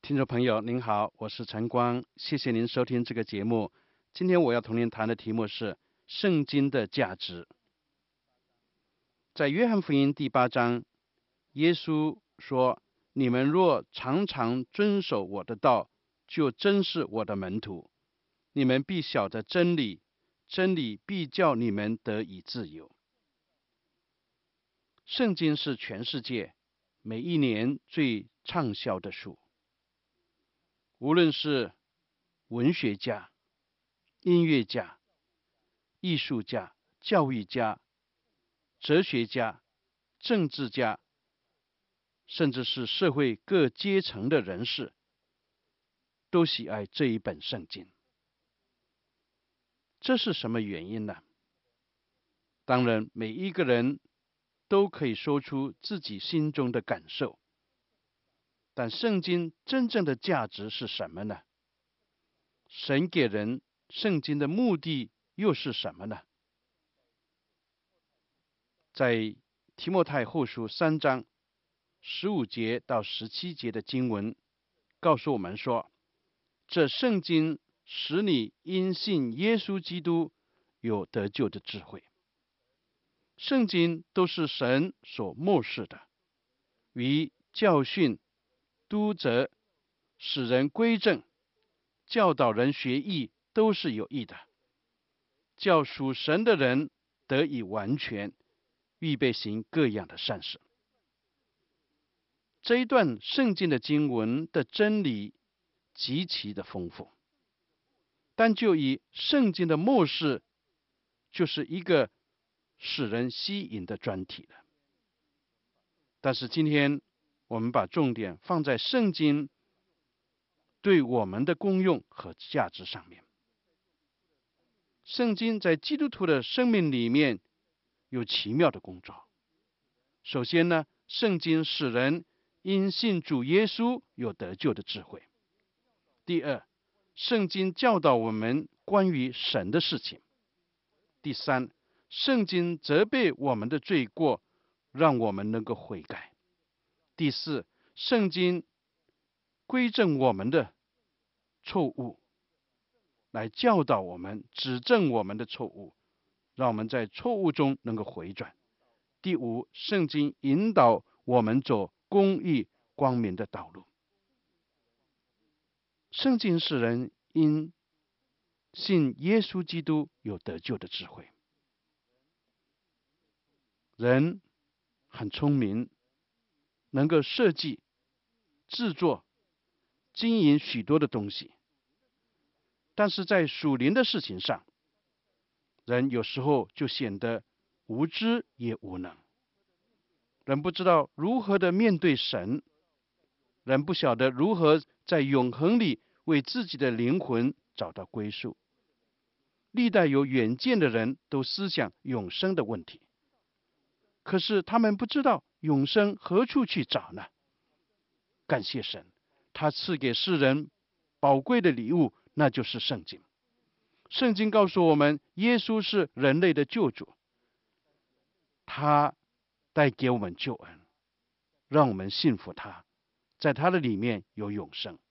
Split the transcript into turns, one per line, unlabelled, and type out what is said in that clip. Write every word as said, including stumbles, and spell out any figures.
听众朋友您好，我是陈光，谢谢您收听这个节目。今天我要同您谈的题目是圣经的价值。在约翰福音第八章，耶稣说，你们若常常遵守我的道，就真是我的门徒，你们必晓得真理，真理必叫你们得以自由。圣经是全世界每一年最畅销的书，无论是文学家、音乐家、艺术家、教育家、哲学家、政治家，甚至是社会各阶层的人士，都喜爱这一本圣经。这是什么原因呢？当然，每一个人都可以说出自己心中的感受，但圣经真正的价值是什么呢？神给人圣经的目的又是什么呢？在提摩太后书三章十五节到十七节的经文告诉我们说，这圣经使你因信耶稣基督有得救的智慧。圣经都是神所默示的，于教训、督责、使人归正、教导人学义都是有益的，叫属神的人得以完全，预备行各样的善事。这一段圣经的经文的真理极其的丰富，但就以圣经的默示就是一个使人吸引的专题了。但是今天我们把重点放在圣经对我们的功用和价值上面。圣经在基督徒的生命里面有奇妙的工作。首先呢，圣经使人因信主耶稣有得救的智慧。第二，圣经教导我们关于神的事情。第三，圣经责备我们的罪过，让我们能够悔改。第四，圣经归正我们的错误，来教导我们，指正我们的错误，让我们在错误中能够回转。第五，圣经引导我们走公义光明的道路。圣经使人因信耶稣基督有得救的智慧。人很聪明，能够设计、制作、经营许多的东西，但是在属灵的事情上，人有时候就显得无知也无能。人不知道如何的面对神，人不晓得如何在永恒里为自己的灵魂找到归宿。历代有远见的人都思想永生的问题，可是他们不知道永生何处去找呢？感谢神，他赐给世人宝贵的礼物，那就是圣经。圣经告诉我们，耶稣是人类的救主，他带给我们救恩，让我们信服他，在他的里面有永生。